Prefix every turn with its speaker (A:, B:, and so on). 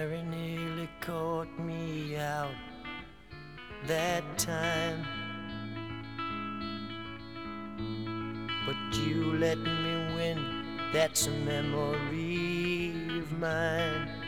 A: very nearly caught me out that time, but you let me win. That's a memory of mine.